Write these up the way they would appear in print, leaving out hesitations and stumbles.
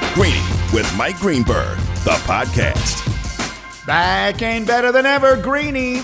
Greeny with Mike Greenberg, the podcast. Back and better than ever, Greeny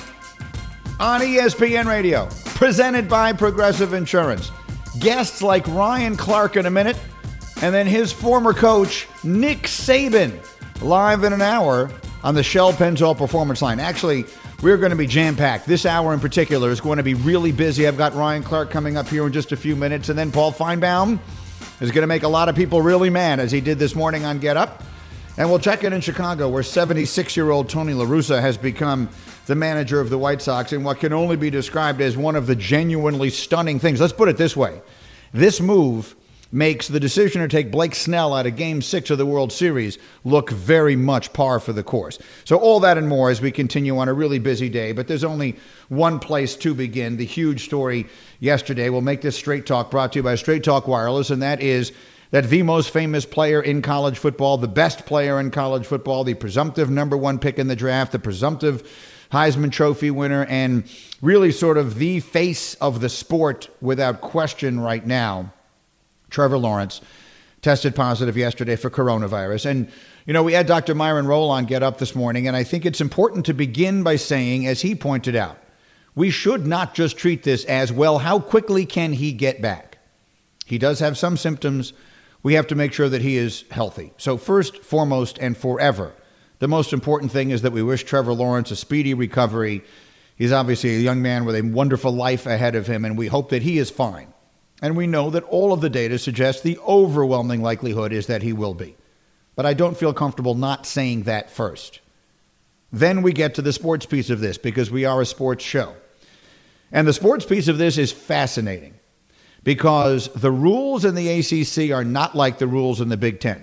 on ESPN Radio, presented by Progressive Insurance. Guests like Ryan Clark in a minute, and then his former coach, Nick Saban, live in an hour on the Shell Pennzoil Performance Line. Actually, we're going to be jam-packed. This hour in particular is going to be really busy. I've got Ryan Clark coming up here in just a few minutes, and then Paul Feinbaum is going to make a lot of people really mad, as he did this morning on Get Up. And we'll check in Chicago, where 76-year-old Tony La Russa has become the manager of the White Sox in what can only be described as one of the genuinely stunning things. Let's put it this way. This move makes the decision to take Blake Snell out of Game 6 of the World Series look very much par for the course. So all that and more as we continue on a really busy day. But there's only one place to begin. The huge story yesterday. We'll make this Straight Talk brought to you by Straight Talk Wireless, and that is that the most famous player in college football, the best player in college football, the presumptive number one pick in the draft, the presumptive Heisman Trophy winner, and really sort of the face of the sport without question right now, Trevor Lawrence, tested positive yesterday for coronavirus. And, you know, we had Dr. Myron Rolle on Get Up this morning, and I think it's important to begin by saying, as he pointed out, we should not just treat this as, well, how quickly can he get back? He does have some symptoms. We have to make sure that he is healthy. So first, foremost, and forever, the most important thing is that we wish Trevor Lawrence a speedy recovery. He's obviously a young man with a wonderful life ahead of him, and we hope that he is fine. And we know that all of the data suggests the overwhelming likelihood is that he will be. But I don't feel comfortable not saying that first. Then we get to the sports piece of this, because we are a sports show. And the sports piece of this is fascinating, because the rules in the ACC are not like the rules in the Big Ten.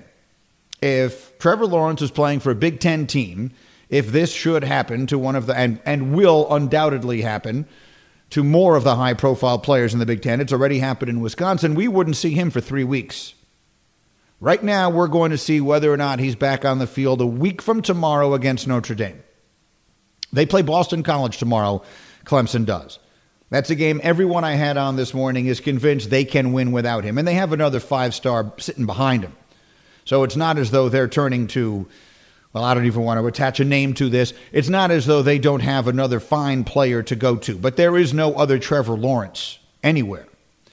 If Trevor Lawrence is playing for a Big Ten team, if this should happen to one of the, and will undoubtedly happen to more of the high-profile players in the Big Ten. It's already happened in Wisconsin. We wouldn't see him for 3 weeks. Right now, we're going to see whether or not he's back on the field a week from tomorrow against Notre Dame. They play Boston College tomorrow. Clemson does. That's a game everyone I had on this morning is convinced they can win without him. And they have another five-star sitting behind him. So it's not as though they're turning to, well, I don't even want to attach a name to this. It's not as though they don't have another fine player to go to, but there is no other Trevor Lawrence anywhere.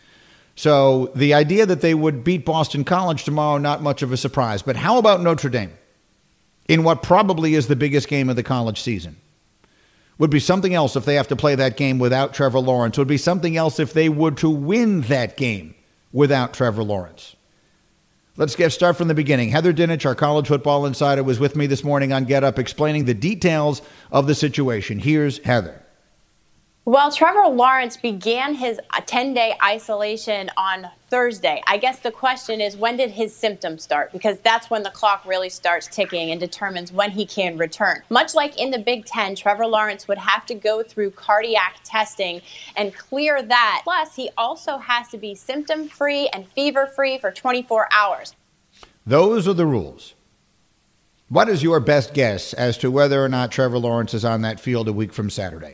So the idea that they would beat Boston College tomorrow, not much of a surprise. But how about Notre Dame in what probably is the biggest game of the college season? Would be something else if they have to play that game without Trevor Lawrence. Would be something else if they were to win that game without Trevor Lawrence. Let's start from the beginning. Heather Dinich, our college football insider, was with me this morning on Get Up explaining the details of the situation. Here's Heather. Well, Trevor Lawrence began his 10-day isolation on Thursday. I guess the question is, when did his symptoms start? Because that's when the clock really starts ticking and determines when he can return. Much like in the Big Ten, Trevor Lawrence would have to go through cardiac testing and clear that. Plus, he also has to be symptom-free and fever-free for 24 hours. Those are the rules. What is your best guess as to whether or not Trevor Lawrence is on that field a week from Saturday?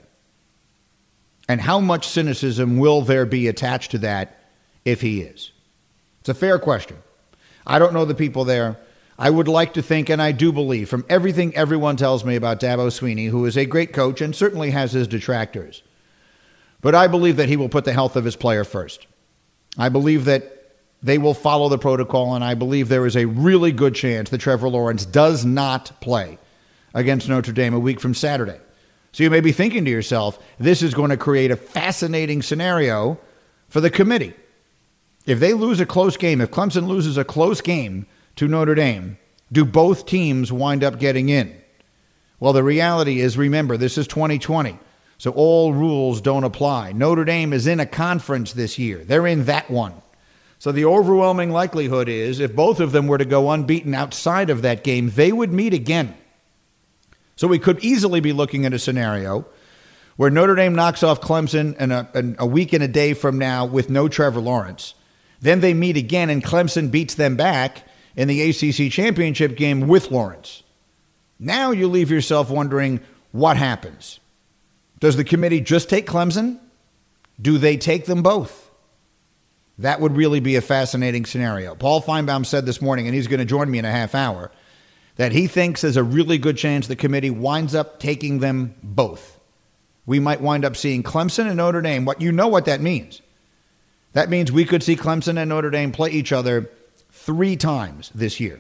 And how much cynicism will there be attached to that if he is? It's a fair question. I don't know the people there. I would like to think, and I do believe, from everything everyone tells me about Dabo Swinney, who is a great coach and certainly has his detractors, but I believe that he will put the health of his player first. I believe that they will follow the protocol, and I believe there is a really good chance that Trevor Lawrence does not play against Notre Dame a week from Saturday. So you may be thinking to yourself, this is going to create a fascinating scenario for the committee. If they lose a close game, if Clemson loses a close game to Notre Dame, do both teams wind up getting in? Well, the reality is, remember, this is 2020, so all rules don't apply. Notre Dame is in a conference this year. They're in that one. So the overwhelming likelihood is, if both of them were to go unbeaten outside of that game, they would meet again. So we could easily be looking at a scenario where Notre Dame knocks off Clemson in a week and a day from now with no Trevor Lawrence. Then they meet again and Clemson beats them back in the ACC championship game with Lawrence. Now you leave yourself wondering what happens. Does the committee just take Clemson? Do they take them both? That would really be a fascinating scenario. Paul Feinbaum said this morning, and he's going to join me in a half hour, that he thinks there's a really good chance the committee winds up taking them both. We might wind up seeing Clemson and Notre Dame. What that means. That means we could see Clemson and Notre Dame play each other 3 times this year.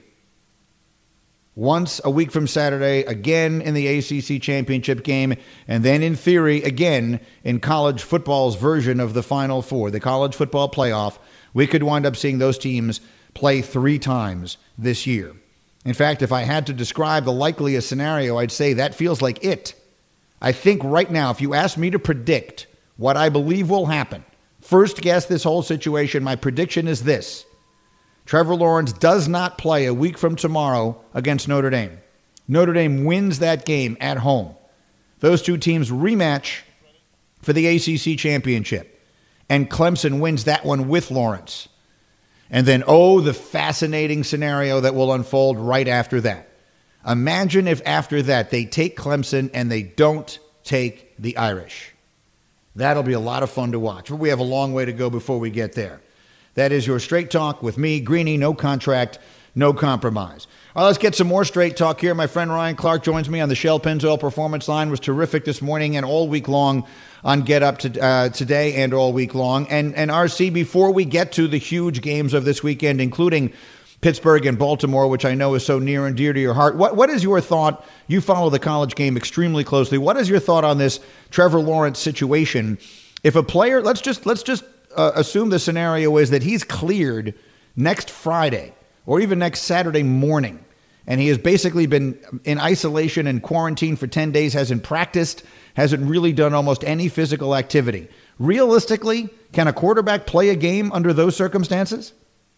Once a week from Saturday, again in the ACC championship game, and then in theory, again in college football's version of the Final Four, the college football playoff. We could wind up seeing those teams play 3 times this year. In fact, if I had to describe the likeliest scenario, I'd say that feels like it. I think right now, if you ask me to predict what I believe will happen, first guess this whole situation, my prediction is this. Trevor Lawrence does not play a week from tomorrow against Notre Dame. Notre Dame wins that game at home. Those 2 teams rematch for the ACC championship. And Clemson wins that one with Lawrence. And then, the fascinating scenario that will unfold right after that. Imagine if after that they take Clemson and they don't take the Irish. That'll be a lot of fun to watch. But we have a long way to go before we get there. That is your Straight Talk with me, Greeny, no contract, no compromise. All right, let's get some more Straight Talk here. My friend Ryan Clark joins me on the Shell Pennzoil Performance Line. Was terrific this morning and all week long on Get Up today and all week long. And RC, before we get to the huge games of this weekend, including Pittsburgh and Baltimore, which I know is so near and dear to your heart, what is your thought? You follow the college game extremely closely. What is your thought on this Trevor Lawrence situation? If a player, let's just assume the scenario is that he's cleared next Friday or even next Saturday morning, and he has basically been in isolation and quarantine for 10 days, hasn't practiced, hasn't really done almost any physical activity. Realistically, can a quarterback play a game under those circumstances?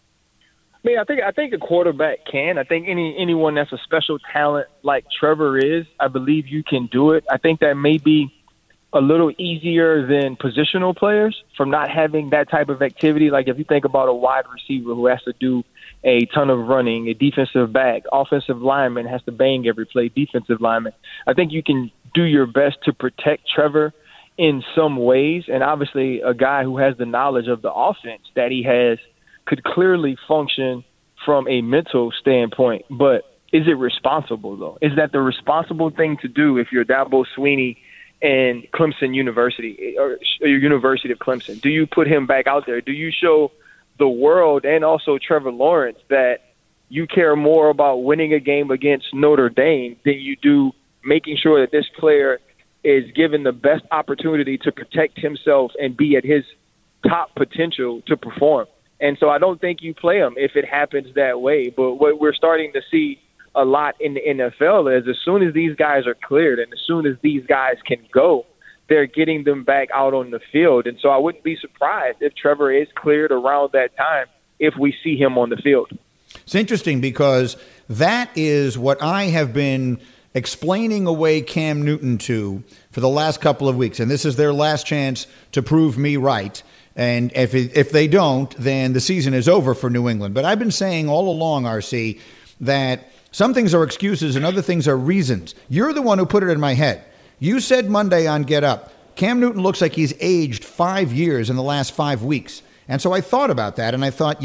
I think a quarterback can. I think anyone that's a special talent like Trevor is, I believe you can do it. I think that may be a little easier than positional players from not having that type of activity. Like if you think about a wide receiver who has to do a ton of running, a defensive back, offensive lineman has to bang every play, defensive lineman. I think you can do your best to protect Trevor in some ways. And obviously a guy who has the knowledge of the offense that he has could clearly function from a mental standpoint. But is it responsible, though? Is that the responsible thing to do if you're Dabo Swinney and Clemson University or University of Clemson? Do you put him back out there? Do you show the world and also Trevor Lawrence that you care more about winning a game against Notre Dame than you do making sure that this player is given the best opportunity to protect himself and be at his top potential to perform? And so I don't think you play him if it happens that way. But what we're starting to see a lot in the NFL is as soon as these guys are cleared and as soon as these guys can go, they're getting them back out on the field. And so I wouldn't be surprised if Trevor is cleared around that time if we see him on the field. It's interesting because that is what I have been explaining away Cam Newton to for the last couple of weeks. And this is their last chance to prove me right. And if they don't, then the season is over for New England. But I've been saying all along, RC, that some things are excuses and other things are reasons. You're the one who put it in my head. You said Monday on Get Up, Cam Newton looks like he's aged 5 years in the last 5 weeks. And so I thought about that, and I thought,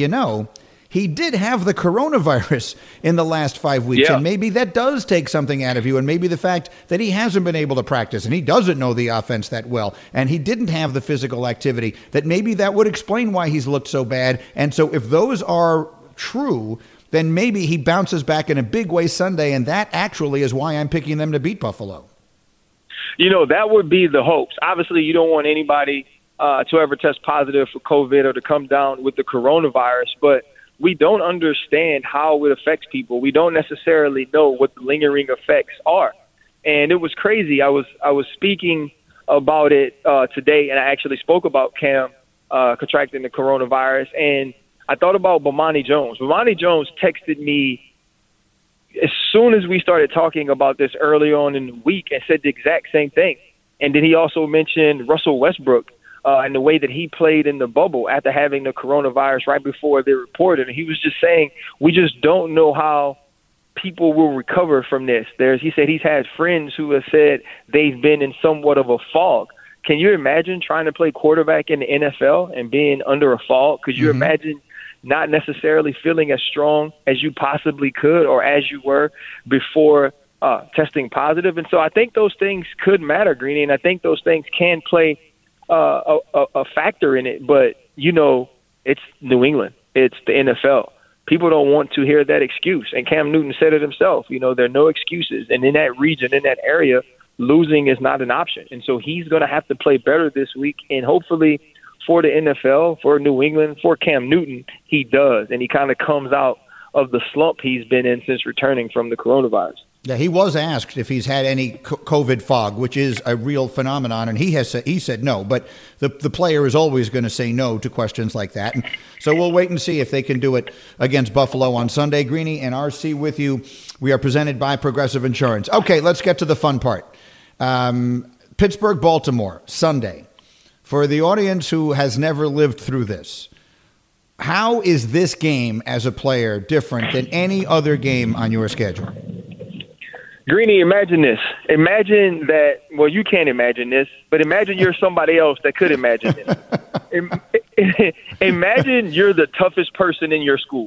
he did have the coronavirus in the last 5 weeks, and maybe that does take something out of you, and maybe the fact that he hasn't been able to practice, and he doesn't know the offense that well, and he didn't have the physical activity, that maybe that would explain why he's looked so bad. And so if those are true, then maybe he bounces back in a big way Sunday, and that actually is why I'm picking them to beat Buffalo. That would be the hopes. Obviously, you don't want anybody to ever test positive for COVID or to come down with the coronavirus, but we don't understand how it affects people. We don't necessarily know what the lingering effects are. And it was crazy. I was speaking about it today, and I actually spoke about Cam contracting the coronavirus, and I thought about Bomani Jones. Bomani Jones texted me as soon as we started talking about this early on in the week and said the exact same thing. And then he also mentioned Russell Westbrook and the way that he played in the bubble after having the coronavirus right before they reported. And he was just saying, we just don't know how people will recover from this. He said he's had friends who have said they've been in somewhat of a fog. Can you imagine trying to play quarterback in the NFL and being under a fog? Could you imagine not necessarily feeling as strong as you possibly could or as you were before testing positive? And so I think those things could matter, Greeny, and I think those things can play a factor in it. But, you know, it's New England. It's the NFL. People don't want to hear that excuse. And Cam Newton said it himself. You know, there are no excuses. And in that region, in that area, losing is not an option. And so he's going to have to play better this week. And hopefully for the NFL, for New England, for Cam Newton, he does. And he kind of comes out of the slump he's been in since returning from the coronavirus. Yeah, he was asked if he's had any COVID fog, which is a real phenomenon, and he said no. But the player is always going to say no to questions like that. And so we'll wait and see if they can do it against Buffalo on Sunday. Greeny and RC with you. We are presented by Progressive Insurance. Okay, let's get to the fun part. Pittsburgh, Baltimore, Sunday. For the audience who has never lived through this, how is this game as a player different than any other game on your schedule? Greeny, imagine this. Imagine that, well, you can't imagine this, but imagine you're somebody else that could imagine this. Imagine you're the toughest person in your school.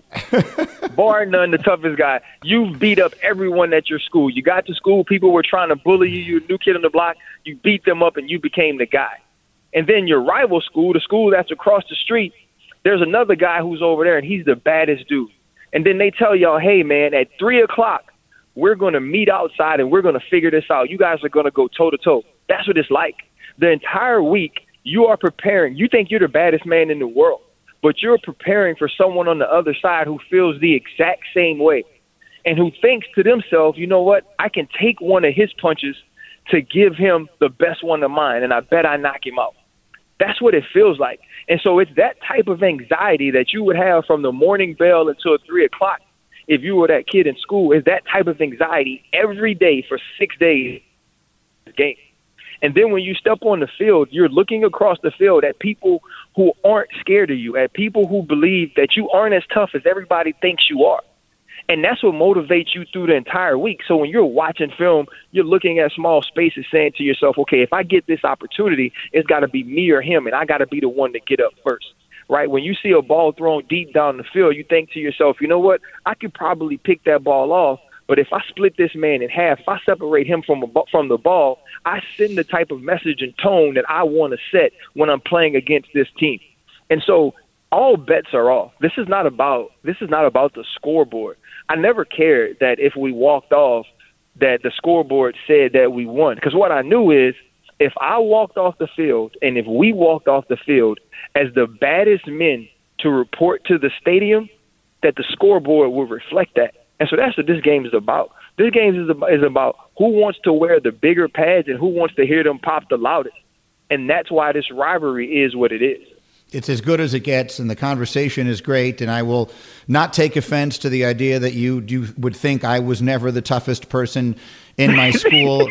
Bar none, the toughest guy. You've beat up everyone at your school. You got to school, people were trying to bully you. You're a new kid on the block. You beat them up, and you became the guy. And then your rival school, the school that's across the street, there's another guy who's over there, and he's the baddest dude. And then they tell y'all, hey, man, at 3 o'clock, we're going to meet outside and we're going to figure this out. You guys are going to go toe-to-toe. That's what it's like. The entire week, you are preparing. You think you're the baddest man in the world, but you're preparing for someone on the other side who feels the exact same way and who thinks to themselves, you know what, I can take one of his punches to give him the best one of mine, and I bet I knock him out. That's what it feels like. And so it's that type of anxiety that you would have from the morning bell until 3 o'clock. If you were that kid in school, is that type of anxiety every day for 6 days game. And then when you step on the field, you're looking across the field at people who aren't scared of you, at people who believe that you aren't as tough as everybody thinks you are. And that's what motivates you through the entire week. So when you're watching film, you're looking at small spaces saying to yourself, okay, if I get this opportunity, it's got to be me or him, and I got to be the one to get up first. Right? When you see a ball thrown deep down the field, you think to yourself, you know what? I could probably pick that ball off, but if I split this man in half, if I separate him from the ball, I send the type of message and tone that I want to set when I'm playing against this team. And so all bets are off. This is not about the scoreboard. I never cared that if we walked off that the scoreboard said that we won, because what I knew is if I walked off the field and if we walked off the field as the baddest men to report to the stadium, that the scoreboard will reflect that. And so that's what this game is about. This game is about who wants to wear the bigger pads and who wants to hear them pop the loudest. And that's why this rivalry is what it is. It's as good as it gets, and the conversation is great, and I will not take offense to the idea that you would think I was never the toughest person in my school.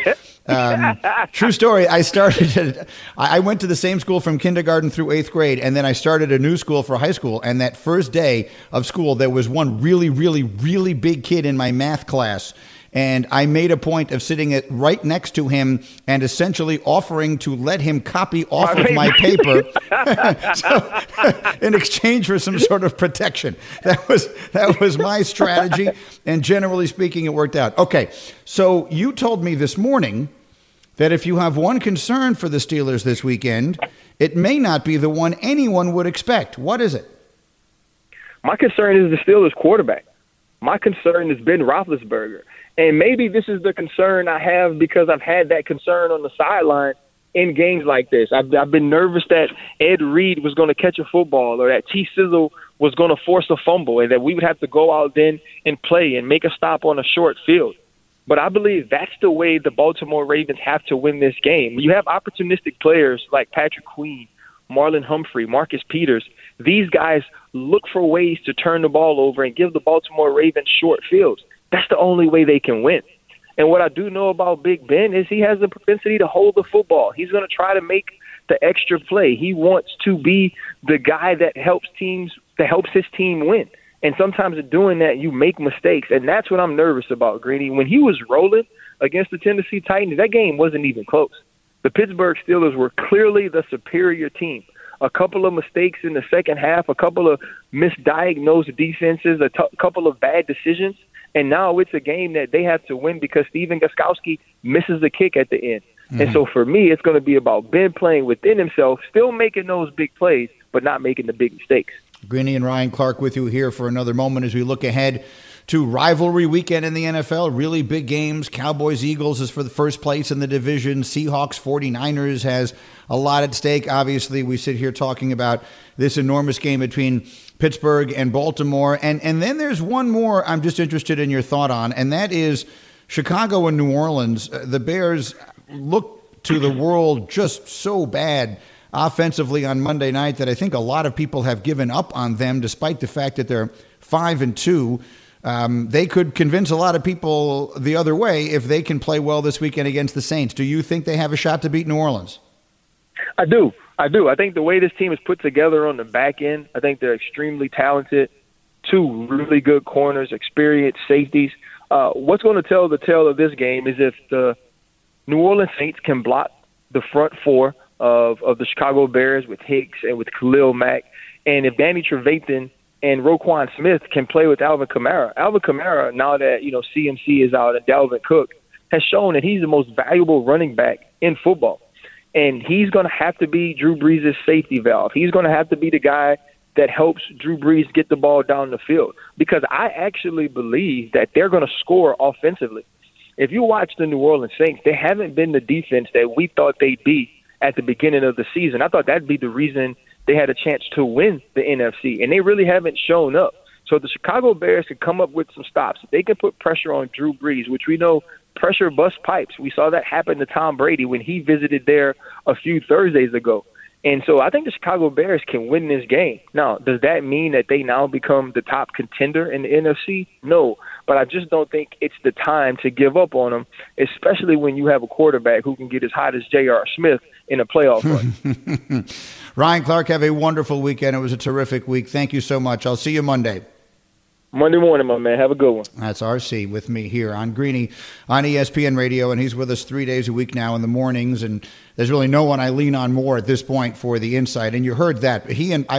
True story. I went to the same school from kindergarten through 8th grade, and then I started a new school for high school. And that first day of school, there was one really, really, really big kid in my math class. And I made a point of sitting right next to him and essentially offering to let him copy off of my paper so, in exchange for some sort of protection. That was my strategy. And generally speaking, it worked out. Okay, so you told me this morning that if you have one concern for the Steelers this weekend, it may not be the one anyone would expect. What is it? My concern is the Steelers quarterback. My concern is Ben Roethlisberger. And maybe this is the concern I have because I've had that concern on the sideline in games like this. I've been nervous that Ed Reed was going to catch a football or that T. Sizzle was going to force a fumble and that we would have to go out then and play and make a stop on a short field. But I believe that's the way the Baltimore Ravens have to win this game. You have opportunistic players like Patrick Queen, Marlon Humphrey, Marcus Peters. These guys look for ways to turn the ball over and give the Baltimore Ravens short fields. That's the only way they can win. And what I do know about Big Ben is he has the propensity to hold the football. He's going to try to make the extra play. He wants to be the guy that helps his team win. And sometimes in doing that, you make mistakes. And that's what I'm nervous about, Greeny. When he was rolling against the Tennessee Titans, that game wasn't even close. The Pittsburgh Steelers were clearly the superior team. A couple of mistakes in the second half, a couple of misdiagnosed defenses, a couple of bad decisions, and now it's a game that they have to win because Steven Gostkowski misses the kick at the end. Mm-hmm. And so for me, it's going to be about Ben playing within himself, still making those big plays, but not making the big mistakes. Greeny and Ryan Clark with you here for another moment as we look ahead to rivalry weekend in the NFL. Really big games. Cowboys-Eagles is for the first place in the division. Seahawks-49ers has a lot at stake. Obviously, we sit here talking about this enormous game between Pittsburgh and Baltimore. And then there's one more I'm just interested in your thought on, and that is Chicago and New Orleans. The Bears look to the world just so bad offensively on Monday night that I think a lot of people have given up on them, despite the fact that they're 5-2. They could convince a lot of people the other way if they can play well this weekend against the Saints. Do you think they have a shot to beat New Orleans? I do. I think the way this team is put together on the back end, I think they're extremely talented. Two really good corners, experienced safeties. What's going to tell the tale of this game is if the New Orleans Saints can block the front four of the Chicago Bears with Hicks and with Khalil Mack, and if Danny Trevathan and Roquan Smith can play with Alvin Kamara. Alvin Kamara, now that CMC is out and Dalvin Cook, has shown that he's the most valuable running back in football. And he's going to have to be Drew Brees' safety valve. He's going to have to be the guy that helps Drew Brees get the ball down the field. Because I actually believe that they're going to score offensively. If you watch the New Orleans Saints, they haven't been the defense that we thought they'd be at the beginning of the season. I thought that'd be the reason they had a chance to win the NFC, and they really haven't shown up. So the Chicago Bears can come up with some stops. They can put pressure on Drew Brees, which we know pressure busts pipes. We saw that happen to Tom Brady when he visited there a few Thursdays ago. And so I think the Chicago Bears can win this game. Now, does that mean that they now become the top contender in the NFC? No, but I just don't think it's the time to give up on them, especially when you have a quarterback who can get as hot as J.R. Smith in a playoff run. Ryan Clark, have a wonderful weekend. It was a terrific week. Thank you so much. I'll see you Monday. Monday morning, my man. Have a good one. That's RC with me here on Greeny on ESPN Radio, and he's with us 3 days a week now in the mornings, and there's really no one I lean on more at this point for the insight, and you heard that.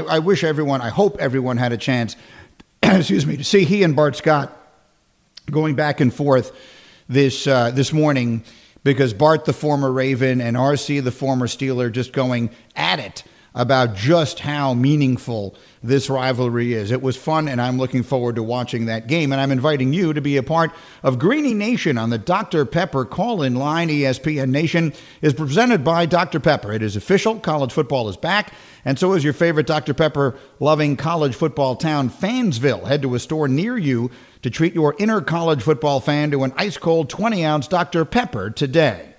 I hope everyone had a chance, excuse me, to see he and Bart Scott going back and forth this morning, because Bart, the former Raven, and RC, the former Steeler, just going at it about just how meaningful this rivalry is. It was fun, and I'm looking forward to watching that game. And I'm inviting you to be a part of Greeny Nation on the Dr. Pepper call-in line. ESPN Nation is presented by Dr. Pepper. It is official. College football is back, and so is your favorite Dr. Pepper-loving college football town, Fansville. Head to a store near you to treat your inner college football fan to an ice-cold 20-ounce Dr. Pepper today.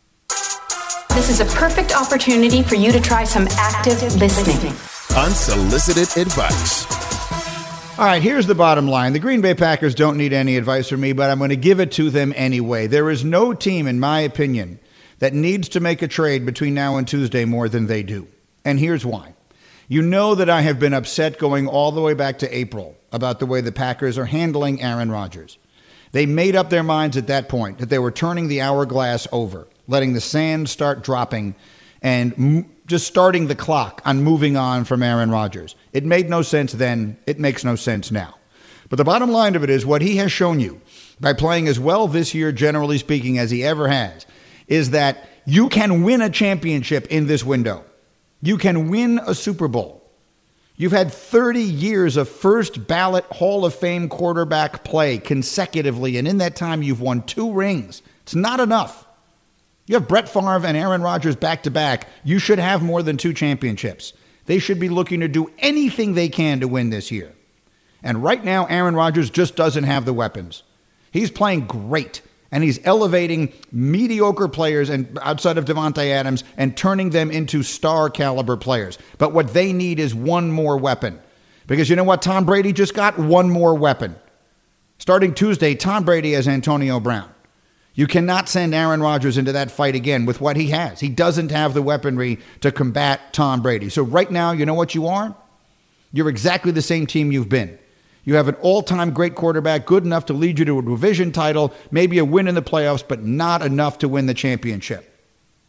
This is a perfect opportunity for you to try some active listening. Unsolicited advice. All right, here's the bottom line. The Green Bay Packers don't need any advice from me, but I'm going to give it to them anyway. There is no team, in my opinion, that needs to make a trade between now and Tuesday more than they do. And here's why. You know that I have been upset going all the way back to April about the way the Packers are handling Aaron Rodgers. They made up their minds at that point that they were turning the hourglass over, letting the sand start dropping, and just starting the clock on moving on from Aaron Rodgers. It made no sense then. It makes no sense now. But the bottom line of it is what he has shown you by playing as well this year, generally speaking, as he ever has, is that you can win a championship in this window. You can win a Super Bowl. You've had 30 years of first ballot Hall of Fame quarterback play consecutively, and in that time you've won 2 rings. It's not enough. You have Brett Favre and Aaron Rodgers back-to-back. You should have more than 2 championships. They should be looking to do anything they can to win this year. And right now, Aaron Rodgers just doesn't have the weapons. He's playing great, and he's elevating mediocre players and outside of Devontae Adams and turning them into star-caliber players. But what they need is one more weapon. Because you know what? Tom Brady just got one more weapon. Starting Tuesday, Tom Brady has Antonio Brown. You cannot send Aaron Rodgers into that fight again with what he has. He doesn't have the weaponry to combat Tom Brady. So right now, you know what you are? You're exactly the same team you've been. You have an all-time great quarterback, good enough to lead you to a division title, maybe a win in the playoffs, but not enough to win the championship.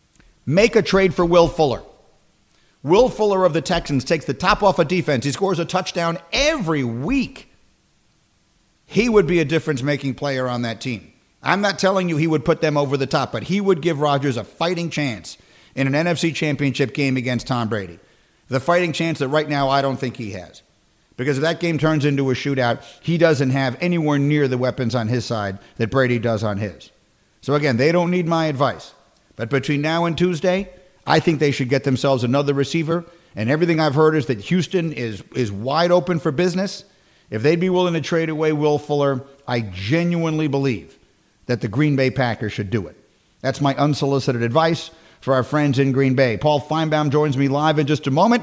make a trade for Will Fuller. Will Fuller of the Texans takes the top off of defense. He scores a touchdown every week. He would be a difference-making player on that team. I'm not telling you he would put them over the top, but he would give Rodgers a fighting chance in an NFC Championship game against Tom Brady. The fighting chance that right now I don't think he has. Because if that game turns into a shootout, he doesn't have anywhere near the weapons on his side that Brady does on his. So again, they don't need my advice. But between now and Tuesday, I think they should get themselves another receiver. And everything I've heard is that Houston is wide open for business. If they'd be willing to trade away Will Fuller, I genuinely believe that the Green Bay Packers should do it. That's my unsolicited advice for our friends in Green Bay. Paul Feinbaum joins me live in just a moment.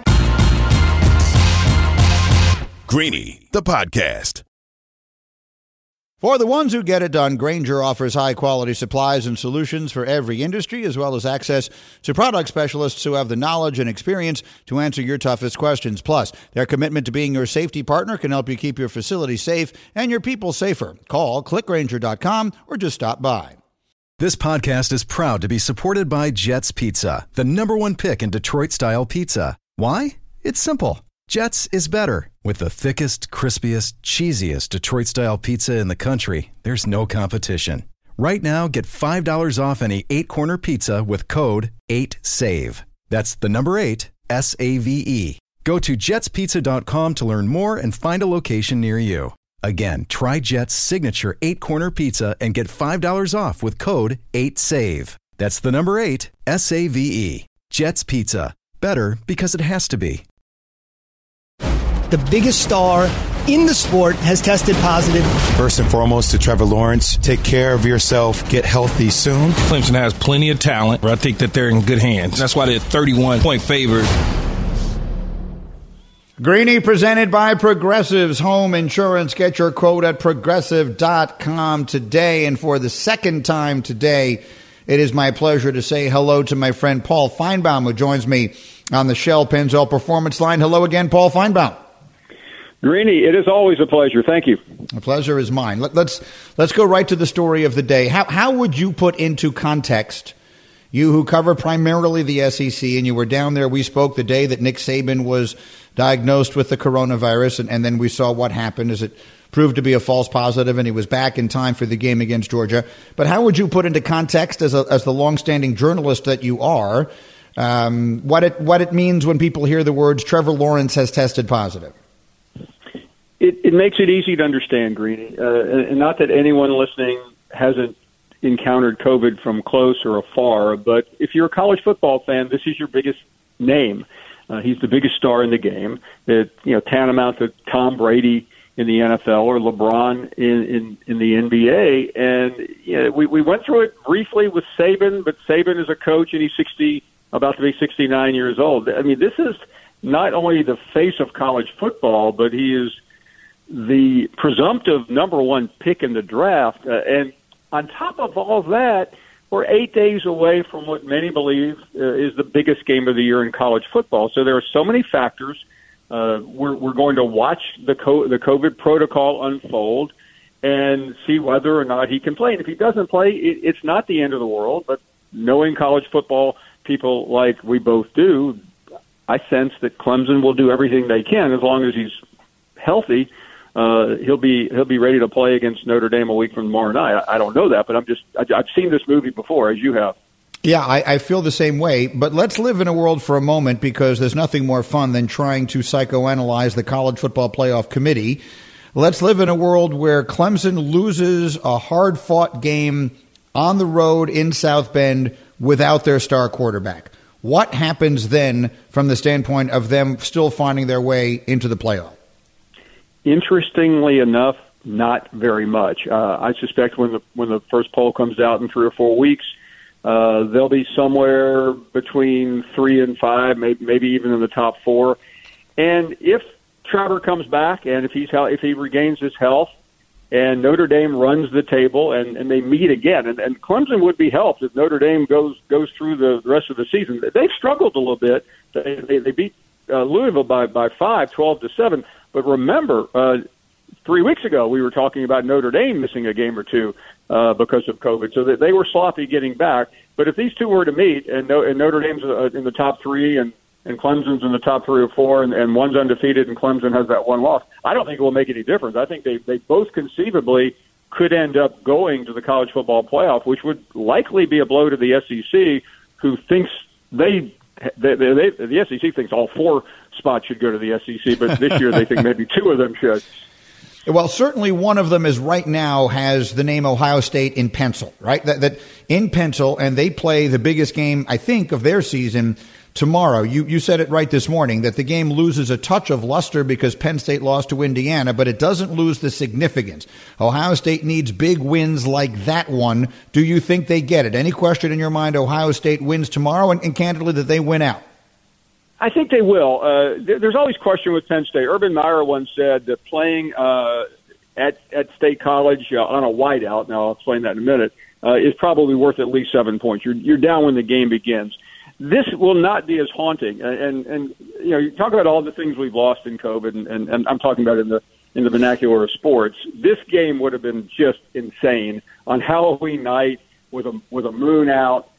Greeny, the podcast. For the ones who get it done, Grainger offers high-quality supplies and solutions for every industry, as well as access to product specialists who have the knowledge and experience to answer your toughest questions. Plus, their commitment to being your safety partner can help you keep your facility safe and your people safer. Call, clickgrainger.com, or just stop by. This podcast is proud to be supported by Jets Pizza, the #1 pick in Detroit-style pizza. Why? It's simple. Jets is better. With the thickest, crispiest, cheesiest Detroit-style pizza in the country, there's no competition. Right now, get $5 off any 8-corner pizza with code 8SAVE. That's the number 8, S-A-V-E. Go to jetspizza.com to learn more and find a location near you. Again, try Jet's signature 8-corner pizza and get $5 off with code 8SAVE. That's the number 8, S-A-V-E. Jet's Pizza. Better because it has to be. The biggest star in the sport has tested positive. First and foremost to Trevor Lawrence, take care of yourself, get healthy soon. Clemson has plenty of talent, but I think that they're in good hands. That's why they're 31-point favorite. Greeny presented by Progressive's Home Insurance. Get your quote at progressive.com today. And for the second time today, it is my pleasure to say hello to my friend Paul Feinbaum, who joins me on the Shell Pennzoil Performance Line. Hello again, Paul Feinbaum. Greeny, it is always a pleasure. Thank you. The pleasure is mine. Let's go right to the story of the day. How would you put into context, you who cover primarily the SEC, and you were down there, we spoke the day that Nick Saban was diagnosed with the coronavirus, and then we saw what happened as it proved to be a false positive, and he was back in time for the game against Georgia. But how would you put into context, as the longstanding journalist that you are, what it means when people hear the words Trevor Lawrence has tested positive? It makes it easy to understand, Greeny. And not that anyone listening hasn't encountered COVID from close or afar, but if you're a college football fan, this is your biggest name. He's the biggest star in the game. Tantamount to Tom Brady in the NFL or LeBron in the NBA. And we went through it briefly with Saban, but Saban is a coach and he's about to be 69 years old. I mean, this is not only the face of college football, but he is the presumptive #1 pick in the draft. And on top of all that, we're 8 days away from what many believe is the biggest game of the year in college football. So there are so many factors. We're going to watch the COVID protocol unfold and see whether or not he can play. And if he doesn't play, it's not the end of the world. But knowing college football people like we both do, I sense that Clemson will do everything they can as long as he's healthy. He'll be ready to play against Notre Dame a week from tomorrow night. I don't know that, but I've seen this movie before, as you have. Yeah, I feel the same way. But let's live in a world for a moment, because there's nothing more fun than trying to psychoanalyze the College Football Playoff Committee. Let's live in a world where Clemson loses a hard-fought game on the road in South Bend without their star quarterback. What happens then from the standpoint of them still finding their way into the playoff? Interestingly enough, not very much. I suspect when the first poll comes out in 3 or 4 weeks, they'll be somewhere between 3 and 5, maybe even in the top 4. And if Trevor comes back and if he regains his health, and Notre Dame runs the table and they meet again, and Clemson would be helped if Notre Dame goes through the rest of the season. They've struggled a little bit. They beat Louisville by 5, 12-7. But remember, 3 weeks ago, we were talking about Notre Dame missing a game or two because of COVID, so that they were sloppy getting back. But if these two were to meet, and Notre Dame's in the top three, and Clemson's in the top 3 or 4, and one's undefeated, and Clemson has that one loss, I don't think it will make any difference. I think they both conceivably could end up going to the college football playoff, which would likely be a blow to the SEC, who thinks the SEC thinks all 4 spots should go to the SEC, but this year they think maybe 2 of them should. Well, certainly one of them is right now has the name Ohio State in pencil, right? That in pencil, and they play the biggest game, I think, of their season tomorrow. You said it right this morning, that the game loses a touch of luster because Penn State lost to Indiana, but it doesn't lose the significance. Ohio State needs big wins like that one. Do you think they get it? Any question in your mind Ohio State wins tomorrow, and candidly that they win out? I think they will. There's always question with Penn State. Urban Meyer once said that playing at State College on a whiteout, now I'll explain that in a minute, is probably worth at least 7 points. You're down when the game begins. This will not be as haunting. And you know, you talk about all the things we've lost in COVID, and I'm talking about in the vernacular of sports. This game would have been just insane on Halloween night with a moon out.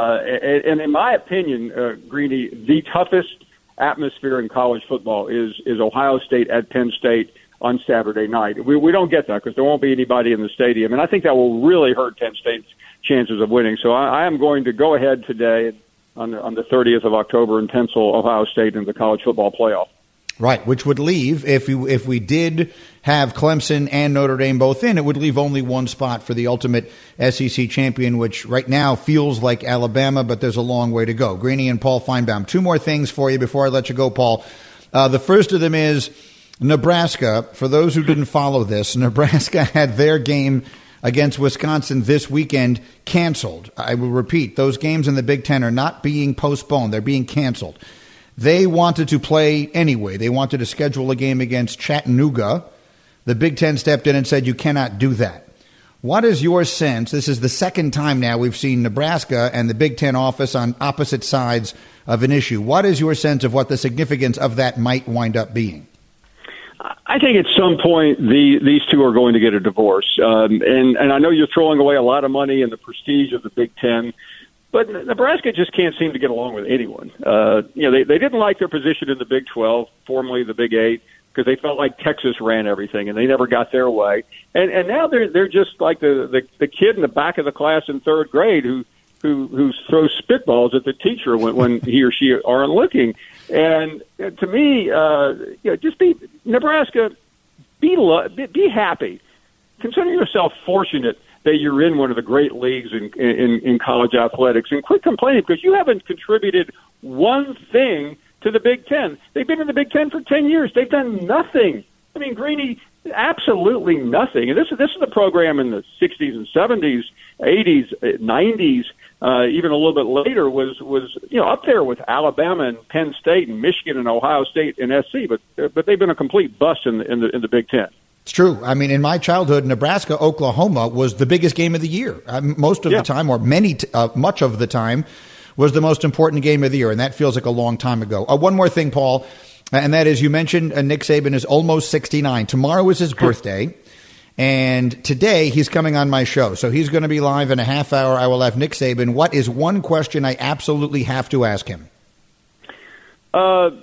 And in my opinion, Greeny, the toughest atmosphere in college football is Ohio State at Penn State on Saturday night. We don't get that because there won't be anybody in the stadium, and I think that will really hurt Penn State's chances of winning. So I am going to go ahead today on the 30th of October and pencil Ohio State in the college football playoff. Right, which would leave, if we did have Clemson and Notre Dame both in, it would leave only one spot for the ultimate SEC champion, which right now feels like Alabama, but there's a long way to go. Greeny and Paul Feinbaum, 2 more things for you before I let you go, Paul. The first of them is Nebraska. For those who didn't follow this, Nebraska had their game against Wisconsin this weekend canceled. I will repeat, those games in the Big Ten are not being postponed. They're being canceled. They wanted to play anyway. They wanted to schedule a game against Chattanooga. The Big Ten stepped in and said, you cannot do that. What is your sense? This is the second time now we've seen Nebraska and the Big Ten office on opposite sides of an issue. What is your sense of what the significance of that might wind up being? I think at some point these two are going to get a divorce. And I know you're throwing away a lot of money in the prestige of the Big Ten, but Nebraska just can't seem to get along with anyone. They didn't like their position in the Big 12, formerly the Big 8, because they felt like Texas ran everything, and they never got their way. And now they're just like the kid in the back of the class in 3rd grade who throws spitballs at the teacher when he or she aren't looking. And to me, just be Nebraska. Be happy. Consider yourself fortunate that you're in one of the great leagues in college athletics, and quit complaining because you haven't contributed one thing to the Big Ten. They've been in the Big Ten for 10 years. They've done nothing. I mean, Greeny, absolutely nothing. And this is a program in the 60s and 70s, 80s, 90s, even a little bit later was up there with Alabama and Penn State and Michigan and Ohio State and SC, but they've been a complete bust in the Big Ten. It's true. I mean, in my childhood, Nebraska, Oklahoma was the biggest game of the year. Most of the time, or much of the time, was the most important game of the year, and that feels like a long time ago. One more thing, Paul, and that is you mentioned Nick Saban is almost 69. Tomorrow is his birthday, and today he's coming on my show. So he's going to be live in a half hour. I will have Nick Saban. What is one question I absolutely have to ask him? I'm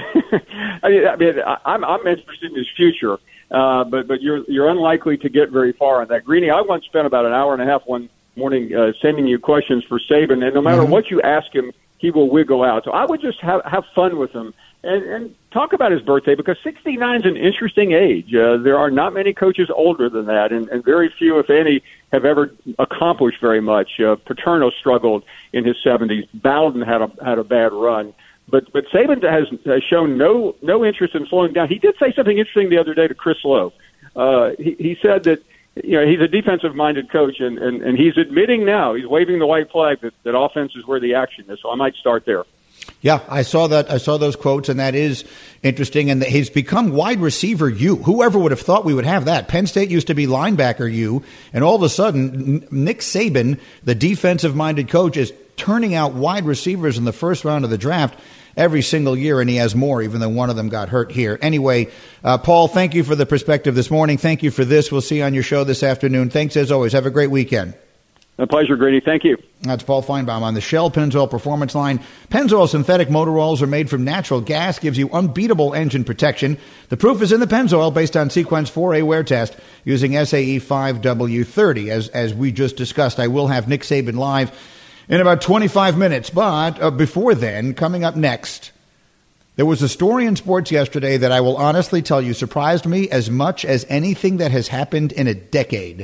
interested in his future. But you're unlikely to get very far on that. Greeny, I once spent about an hour and a half one morning sending you questions for Saban, and no matter what you ask him, he will wiggle out. So I would just have fun with him and talk about his birthday, because 69 is an interesting age. There are not many coaches older than that, and very few, if any, have ever accomplished very much. Paterno struggled in his 70s. Bowden had a bad run. But Saban has shown no interest in slowing down. He did say something interesting the other day to Chris Lowe. He said that he's a defensive-minded coach, and he's admitting now, he's waving the white flag that offense is where the action is. So I might start there. Yeah, I saw that. I saw those quotes, and that is interesting. And he's become wide receiver U. Whoever would have thought we would have that? Penn State used to be linebacker U, and all of a sudden, Nick Saban, the defensive-minded coach, is turning out wide receivers in the first round of the draft. every single year, and he has more, even though one of them got hurt here. Anyway, Paul, thank you for the perspective this morning. Thank you for this. We'll see you on your show this afternoon. Thanks as always. Have a great weekend. A pleasure, Grady. Thank you. That's Paul Feinbaum on the Shell Pennzoil Performance Line. Pennzoil synthetic motor oils are made from natural gas, gives you unbeatable engine protection. The proof is in the Pennzoil based on Sequence 4A wear test using SAE 5W30. As we just discussed, I will have Nick Saban live in about 25 minutes. But before then, coming up next, there was a story in sports yesterday that I will honestly tell you surprised me as much as anything that has happened in a decade.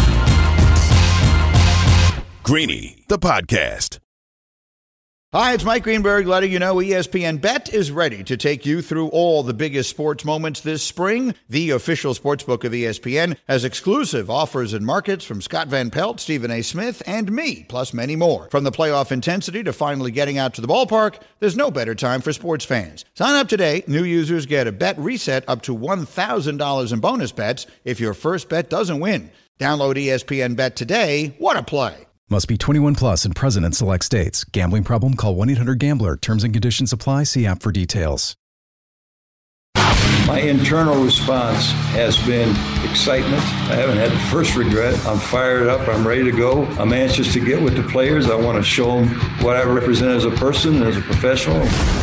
Greeny, the podcast. Hi, it's Mike Greenberg letting you know ESPN Bet is ready to take you through all the biggest sports moments this spring. The official sportsbook of ESPN has exclusive offers and markets from Scott Van Pelt, Stephen A. Smith, and me, plus many more. From the playoff intensity to finally getting out to the ballpark, there's no better time for sports fans. Sign up today. New users get a bet reset up to $1,000 in bonus bets if your first bet doesn't win. Download ESPN Bet today. What a play. Must be 21 plus and present in select states. Gambling problem? Call 1-800-GAMBLER. Terms and conditions apply. See app for details. My internal response has been excitement. I haven't had the first regret. I'm fired up. I'm ready to go. I'm anxious to get with the players. I want to show them what I represent as a person, as a professional.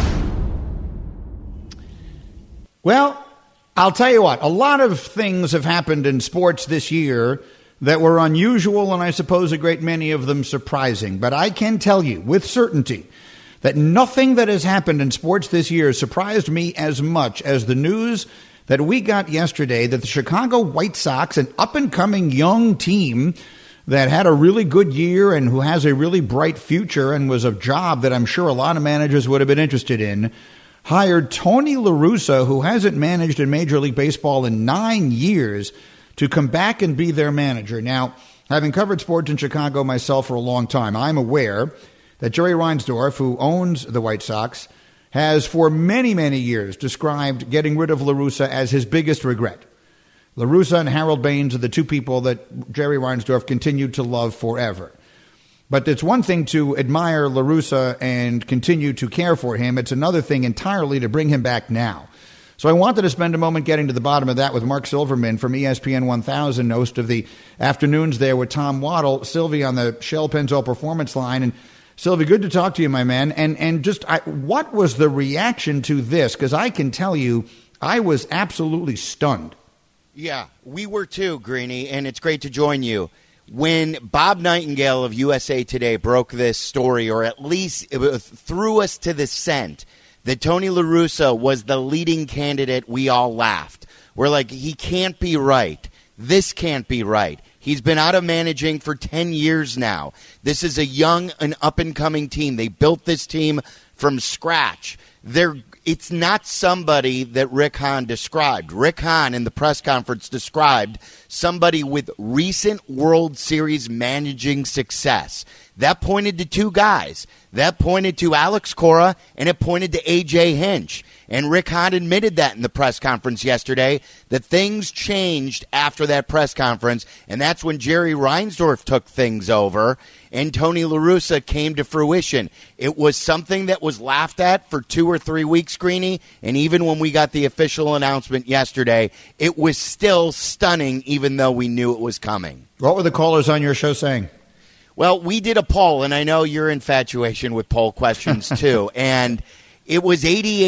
Well, I'll tell you what. A lot of things have happened in sports this year that were unusual, and I suppose a great many of them surprising. But I can tell you with certainty that nothing that has happened in sports this year surprised me as much as the news that we got yesterday that the Chicago White Sox, an up-and-coming young team that had a really good year and who has a really bright future and was a job that I'm sure a lot of managers would have been interested in, hired Tony La Russa, who hasn't managed in Major League Baseball in 9 years, to come back and be their manager. Now, having covered sports in Chicago myself for a long time, I'm aware that Jerry Reinsdorf, who owns the White Sox, has for many, many years described getting rid of La Russa as his biggest regret. La Russa and Harold Baines are the two people that Jerry Reinsdorf continued to love forever. But it's one thing to admire La Russa and continue to care for him. It's another thing entirely to bring him back now. So I wanted to spend a moment getting to the bottom of that with Mark Silverman from ESPN 1000, host of the afternoons there with Tom Waddle, Sylvie on the Shell Pennzoil Performance Line. And Sylvie, good to talk to you, my man. And what was the reaction to this? Because I can tell you, I was absolutely stunned. Yeah, we were too, Greeny, and it's great to join you. When Bob Nightingale of USA Today broke this story, or at least threw us to the scent that Tony La Russa was the leading candidate, we all laughed. We're like, he can't be right. This can't be right. He's been out of managing for 10 years now. This is a young and up-and-coming team. They built this team from scratch. It's not somebody that Rick Hahn described. Rick Hahn in the press conference described somebody with recent World Series managing success. That pointed to two guys. That pointed to Alex Cora, and it pointed to A.J. Hinch. And Rick Hahn admitted that in the press conference yesterday, that things changed after that press conference, and that's when Jerry Reinsdorf took things over, and Tony La Russa came to fruition. It was something that was laughed at for 2 or 3 weeks, Greeny, and even when we got the official announcement yesterday, it was still stunning, even though we knew it was coming. What were the callers on your show saying? Well, we did a poll, and I know your infatuation with poll questions, too, and it was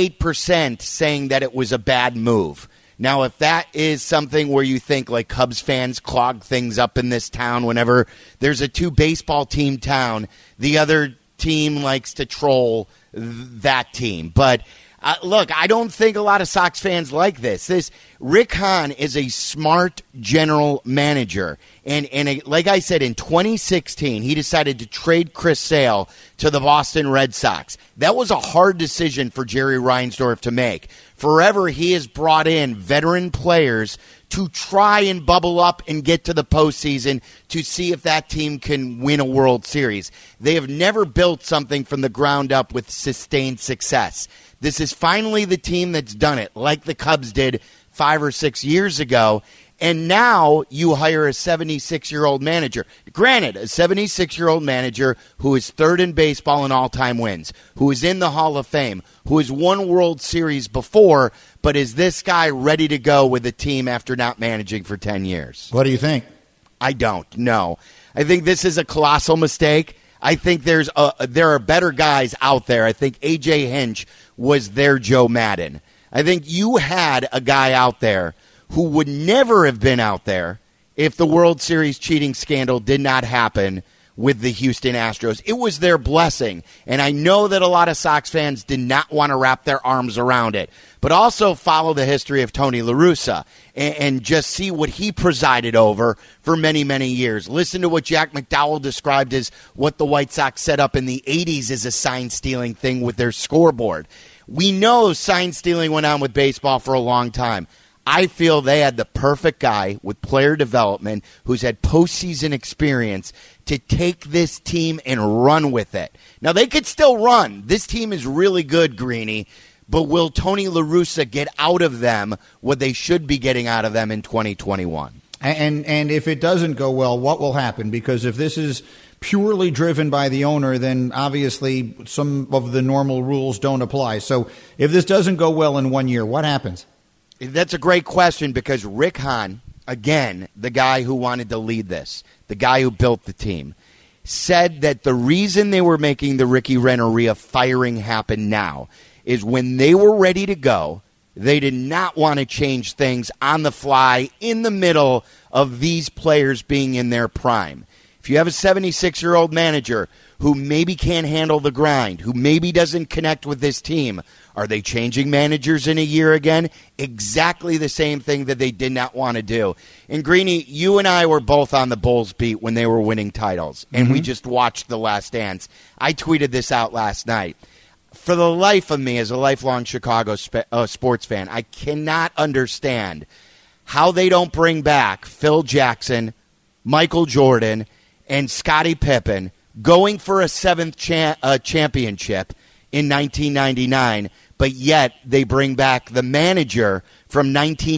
88% saying that it was a bad move. Now, if that is something where you think, like, Cubs fans clog things up in this town whenever there's a 2-baseball team town, the other team likes to troll that team. But look, I don't think a lot of Sox fans like this. Rick Hahn is a smart general manager. And like I said, in 2016, he decided to trade Chris Sale to the Boston Red Sox. That was a hard decision for Jerry Reinsdorf to make. Forever, he has brought in veteran players to try and bubble up and get to the postseason to see if that team can win a World Series. They have never built something from the ground up with sustained success. This is finally the team that's done it, like the Cubs did 5 or 6 years ago. And now you hire a 76-year-old manager. Granted, a 76-year-old manager who is third in baseball in all-time wins, who is in the Hall of Fame, who has won World Series before, but is this guy ready to go with the team after not managing for 10 years? What do you think? I don't know. I think this is a colossal mistake. I think there are better guys out there. I think A.J. Hinch was their Joe Madden. I think you had a guy out there who would never have been out there if the World Series cheating scandal did not happen with the Houston Astros. It was their blessing, and I know that a lot of Sox fans did not want to wrap their arms around it, but also follow the history of Tony La Russa and just see what he presided over for many, many years. Listen to what Jack McDowell described as what the White Sox set up in the 80s as a sign-stealing thing with their scoreboard. We know sign-stealing went on with baseball for a long time. I feel they had the perfect guy with player development who's had postseason experience to take this team and run with it. Now, they could still run. This team is really good, Greeny, but will Tony La Russa get out of them what they should be getting out of them in 2021? And if it doesn't go well, what will happen? Because if this is purely driven by the owner, then obviously some of the normal rules don't apply. So if this doesn't go well in 1 year, what happens? That's a great question because Rick Hahn, again, the guy who wanted to lead this, the guy who built the team, said that the reason they were making the Ricky Renteria firing happen now is when they were ready to go, they did not want to change things on the fly in the middle of these players being in their prime. If you have a 76-year-old manager who maybe can't handle the grind, who maybe doesn't connect with this team, are they changing managers in a year again? Exactly the same thing that they did not want to do. And Greeny, you and I were both on the Bulls beat when they were winning titles, and we just watched The Last Dance. I tweeted this out last night. For the life of me, as a lifelong Chicago sports fan, I cannot understand how they don't bring back Phil Jackson, Michael Jordan, and Scottie Pippen going for a seventh championship in 1999, but yet they bring back the manager from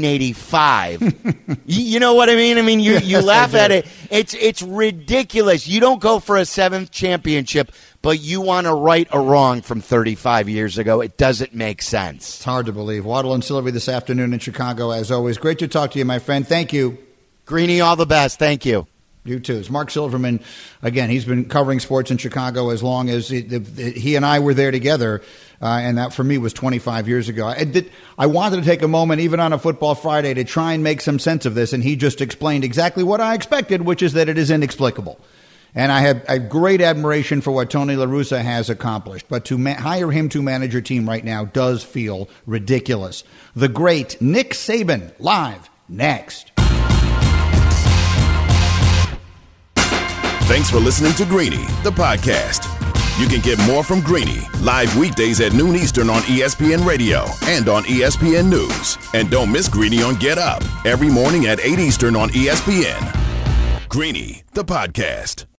1985. You know what I mean? I mean, you yes, laugh at it. It's ridiculous. You don't go for a seventh championship, but you want to right a wrong from 35 years ago. It doesn't make sense. It's hard to believe. Waddle and Silvery this afternoon in Chicago, as always. Great to talk to you, my friend. Thank you. Greeny, all the best. Thank you. You too. It's Mark Silverman. Again, he's been covering sports in Chicago as long as he and I were there together, and that for me was 25 years ago. I wanted to take a moment, even on a Football Friday, to try and make some sense of this, and he just explained exactly what I expected, which is that it is inexplicable. And I have a great admiration for what Tony La Russa has accomplished, but to hire him to manage your team right now does feel ridiculous. The great Nick Saban, live next. Thanks for listening to Greeny, the podcast. You can get more from Greeny live weekdays at noon Eastern on ESPN Radio and on ESPN News. And don't miss Greeny on Get Up every morning at 8 Eastern on ESPN. Greeny, the podcast.